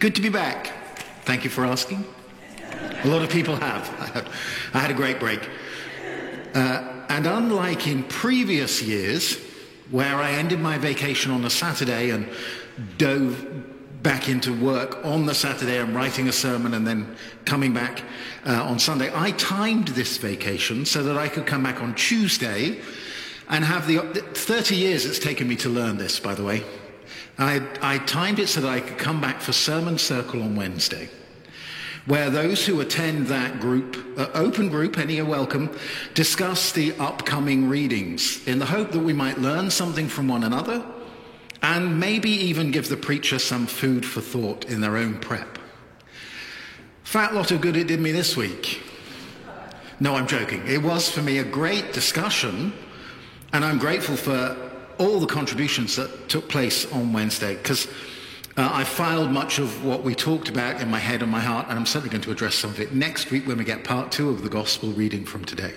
Good to be back. Thank you for asking. A lot of people have. I had a great break. And unlike in previous years, where I ended my vacation on a Saturday and dove back into work on the Saturday and writing a sermon and then coming back on Sunday, I timed this vacation so that I could come back on Tuesday and have 30 years it's taken me to learn this, by the way. I timed it so that I could come back for Sermon Circle on Wednesday, where those who attend that group, open group, any are welcome, discuss the upcoming readings in the hope that we might learn something from one another and maybe even give the preacher some food for thought in their own prep. Fat lot of good it did me this week. No, I'm joking. It was for me a great discussion, and I'm grateful for all the contributions that took place on Wednesday, because I filed much of what we talked about in my head and my heart, and I'm certainly going to address some of it next week when we get part 2 of the gospel reading from today.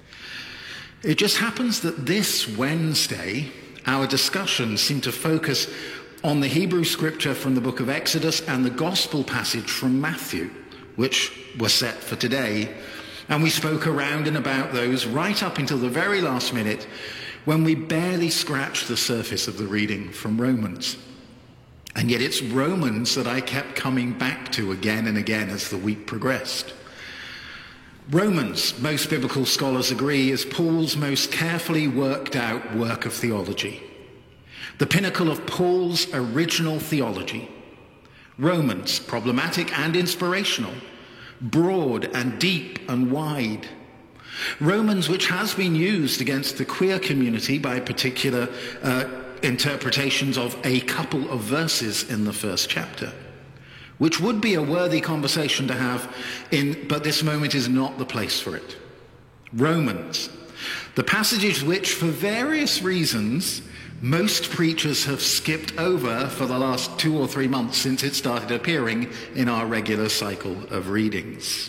It just happens that this Wednesday, our discussions seem to focus on the Hebrew scripture from the book of Exodus and the gospel passage from Matthew, which were set for today. And we spoke around and about those right up until the very last minute, when we barely scratched the surface of the reading from Romans. And yet it's Romans that I kept coming back to again and again as the week progressed. Romans, most biblical scholars agree, is Paul's most carefully worked out work of theology. The pinnacle of Paul's original theology. Romans, problematic and inspirational, broad and deep and wide. Romans, which has been used against the queer community by particular interpretations of a couple of verses in the first chapter, which would be a worthy conversation to have but this moment is not the place for it. Romans, the passages which, for various reasons, most preachers have skipped over for the last 2 or 3 months since it started appearing in our regular cycle of readings.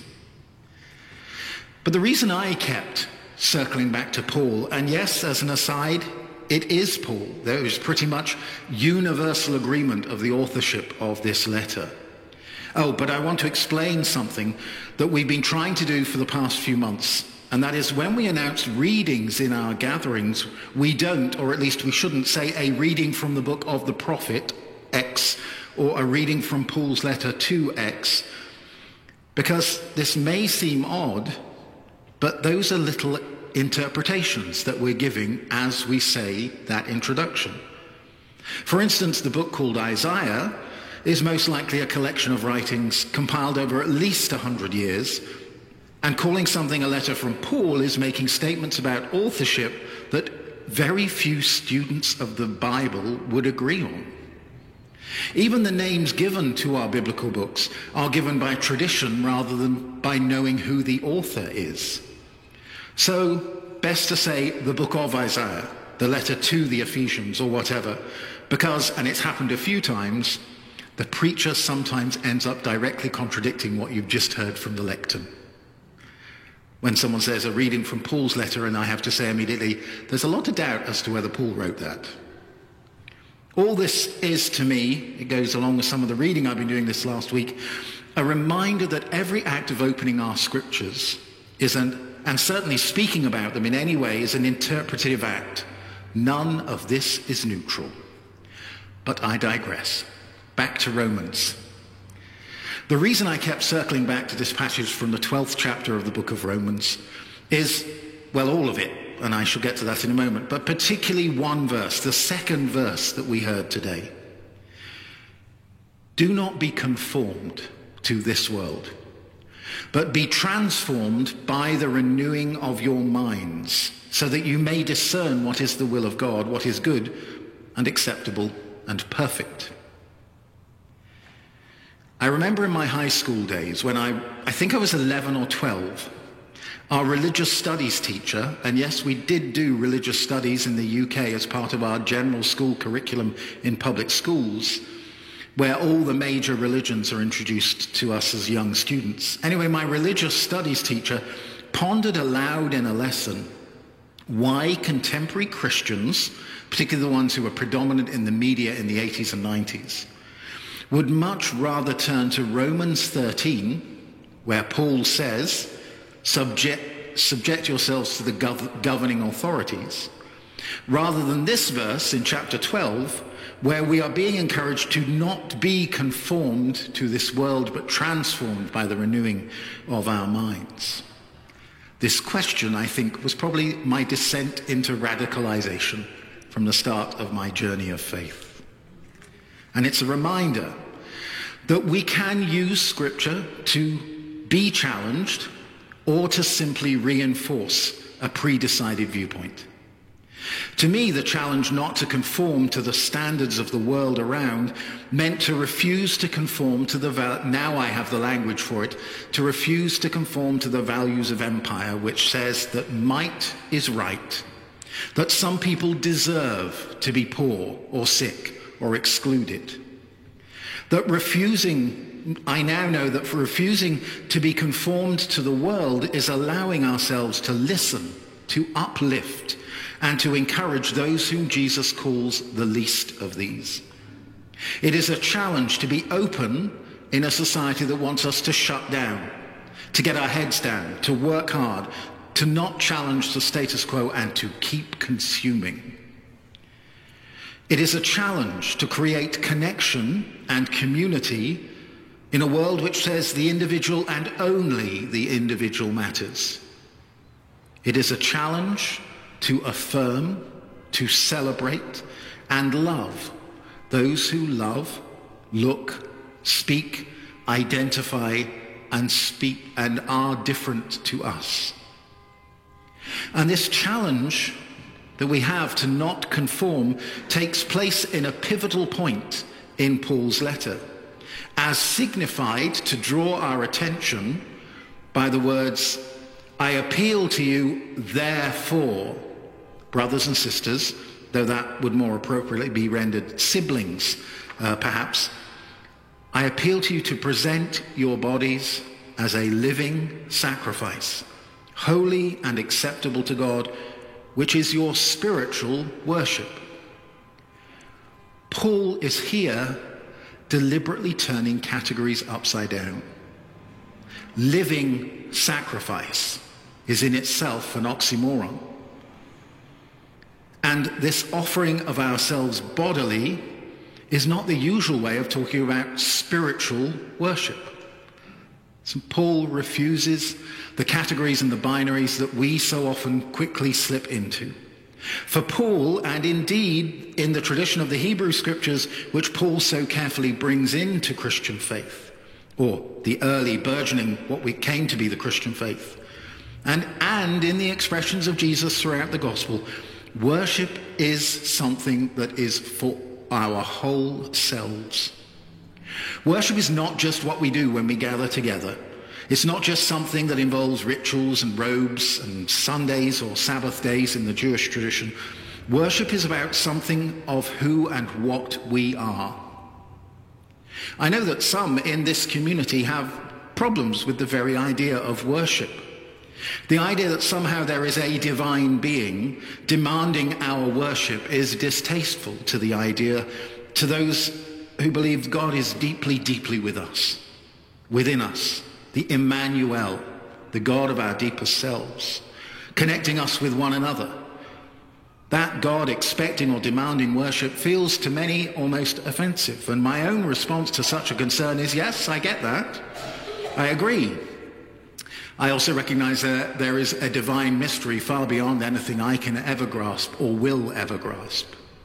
But the reason I kept circling back to Paul, and yes, as an aside, it is Paul. There is pretty much universal agreement of the authorship of this letter. Oh, but I want to explain something that we've been trying to do for the past few months, and that is when we announce readings in our gatherings, we don't, or at least we shouldn't, say a reading from the book of the prophet X or a reading from Paul's letter to X, because this may seem odd, but those are little interpretations that we're giving as we say that introduction. For instance, the book called Isaiah is most likely a collection of writings compiled over at least 100 years, and calling something a letter from Paul is making statements about authorship that very few students of the Bible would agree on. Even the names given to our biblical books are given by tradition rather than by knowing who the author is. So, best to say the book of Isaiah, the letter to the Ephesians or whatever, because, and it's happened a few times, the preacher sometimes ends up directly contradicting what you've just heard from the lectern. When someone says a reading from Paul's letter, and I have to say immediately, there's a lot of doubt as to whether Paul wrote that. All this is, to me, it goes along with some of the reading I've been doing this last week, a reminder that every act of opening our scriptures is and certainly speaking about them in any way, is an interpretative act. None of this is neutral. But I digress. Back to Romans. The reason I kept circling back to this passage from the 12th chapter of the book of Romans is, well, all of it, and I shall get to that in a moment, but particularly one verse, the second verse that we heard today. Do not be conformed to this world, but be transformed by the renewing of your minds, so that you may discern what is the will of God, what is good and acceptable and perfect. I remember in my high school days when I think I was 11 or 12, our religious studies teacher, and yes, we did do religious studies in the UK as part of our general school curriculum in public schools, where all the major religions are introduced to us as young students. Anyway, my religious studies teacher pondered aloud in a lesson why contemporary Christians, particularly the ones who were predominant in the media in the 80s and 90s, would much rather turn to Romans 13, where Paul says, subject yourselves to the governing authorities, rather than this verse in chapter 12, where we are being encouraged to not be conformed to this world, but transformed by the renewing of our minds. This question, I think, was probably my descent into radicalization from the start of my journey of faith. And it's a reminder that we can use Scripture to be challenged or to simply reinforce a pre-decided viewpoint. To me, the challenge not to conform to the standards of the world around meant to refuse to conform to now I have the language for it, to refuse to conform to the values of empire, which says that might is right, that some people deserve to be poor or sick or excluded. I now know that for refusing to be conformed to the world is allowing ourselves to listen, to uplift, and to encourage those whom Jesus calls the least of these. It is a challenge to be open in a society that wants us to shut down, to get our heads down, to work hard, to not challenge the status quo, and to keep consuming. It is a challenge to create connection and community in a world which says the individual and only the individual matters. It is a challenge to affirm, to celebrate, and love those who love, look, speak, identify, and speak and are different to us. And this challenge that we have to not conform takes place in a pivotal point in Paul's letter, as signified to draw our attention by the words, "I appeal to you, therefore," brothers and sisters, though that would more appropriately be rendered siblings, perhaps, "I appeal to you to present your bodies as a living sacrifice, holy and acceptable to God, which is your spiritual worship." Paul is here deliberately turning categories upside down. Living sacrifice is in itself an oxymoron. And this offering of ourselves bodily is not the usual way of talking about spiritual worship. So Paul refuses the categories and the binaries that we so often quickly slip into. For Paul, and indeed in the tradition of the Hebrew Scriptures, which Paul so carefully brings into Christian faith, or the early burgeoning, what we came to be the Christian faith, and in the expressions of Jesus throughout the gospel, worship is something that is for our whole selves. Worship is not just what we do when we gather together. It's not just something that involves rituals and robes and Sundays or Sabbath days in the Jewish tradition. Worship is about something of who and what we are. I know that some in this community have problems with the very idea of worship. The idea that somehow there is a divine being demanding our worship is distasteful to the idea, to those who believe God is deeply, deeply with us, within us, the Emmanuel, the God of our deepest selves, connecting us with one another. That God expecting or demanding worship feels to many almost offensive. And my own response to such a concern is, yes, I get that. I agree. I also recognize that there is a divine mystery far beyond anything I can ever grasp or will ever grasp.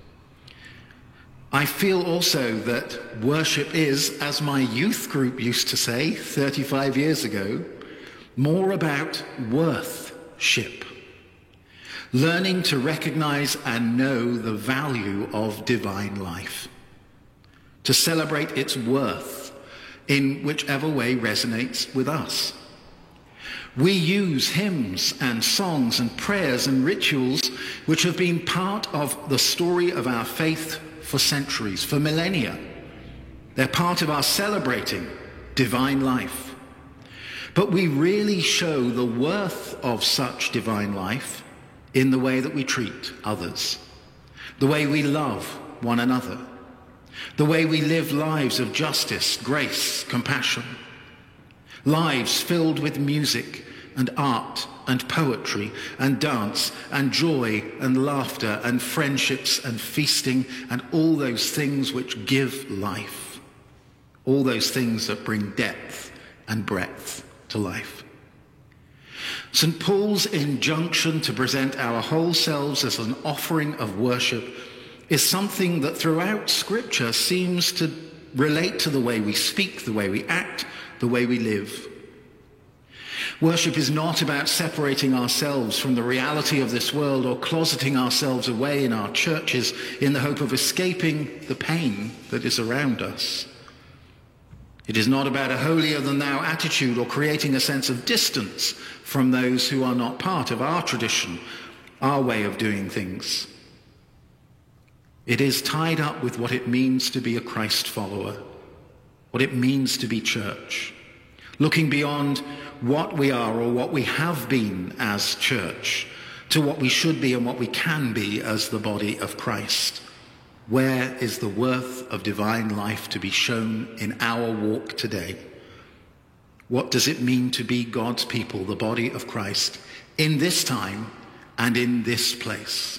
I feel also that worship is, as my youth group used to say 35 years ago, more about worth-ship. Learning to recognize and know the value of divine life. To celebrate its worth in whichever way resonates with us. We use hymns and songs and prayers and rituals which have been part of the story of our faith for centuries, for millennia. They're part of our celebrating divine life. But we really show the worth of such divine life in the way that we treat others, the way we love one another, The way we live lives of justice, grace, compassion. Lives filled with music and art and poetry and dance and joy and laughter and friendships and feasting and all those things which give life. All those things that bring depth and breadth to life. St. Paul's injunction to present our whole selves as an offering of worship is something that throughout Scripture seems to relate to the way we speak, the way we act, the way we live. Worship is not about separating ourselves from the reality of this world or closeting ourselves away in our churches in the hope of escaping the pain that is around us. It is not about a holier-than-thou attitude or creating a sense of distance from those who are not part of our tradition, our way of doing things. It is tied up with what it means to be a Christ follower, what it means to be church, looking beyond what we are or what we have been as church to what we should be and what we can be as the body of Christ. Where is the worth of divine life to be shown in our walk today? What does it mean to be God's people, the body of Christ, in this time and in this place?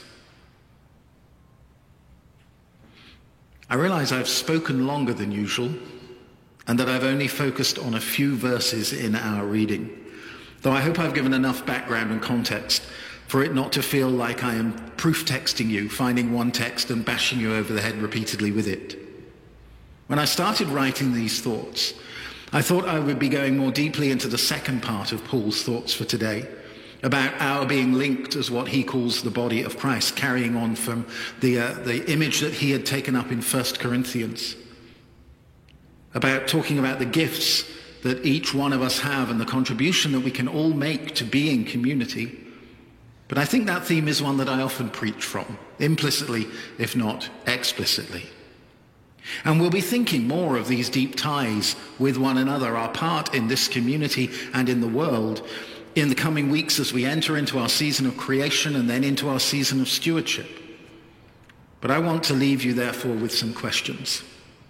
I realize I've spoken longer than usual and that I've only focused on a few verses in our reading, though I hope I've given enough background and context for it not to feel like I am proof texting you, finding one text and bashing you over the head repeatedly with it. When I started writing these thoughts, I thought I would be going more deeply into the second part of Paul's thoughts for today, about our being linked as what he calls the body of Christ, carrying on from the image that he had taken up in 1 Corinthians, about talking about the gifts that each one of us have and the contribution that we can all make to being community. But I think that theme is one that I often preach from, implicitly, if not explicitly. And we'll be thinking more of these deep ties with one another, our part in this community and in the world, in the coming weeks as we enter into our season of creation and then into our season of stewardship. But I want to leave you, therefore, with some questions.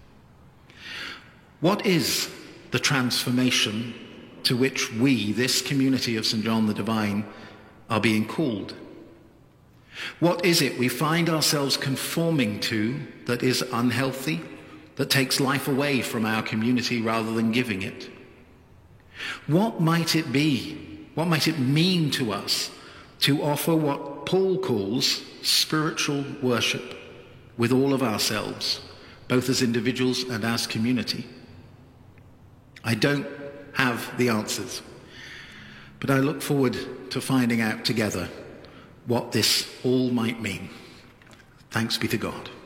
What is the transformation to which we, this community of St. John the Divine, are being called? What is it we find ourselves conforming to that is unhealthy, that takes life away from our community rather than giving it? What might it be? What might it mean to us to offer what Paul calls spiritual worship with all of ourselves, both as individuals and as community? I don't have the answers, but I look forward to finding out together what this all might mean. Thanks be to God.